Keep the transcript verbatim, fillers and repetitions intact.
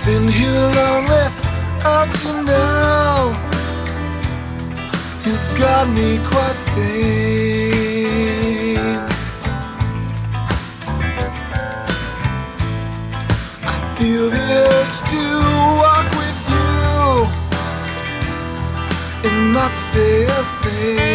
Sitting here alone without you now, it's got me quite sane. I feel the urge to walk with you and not say a thing.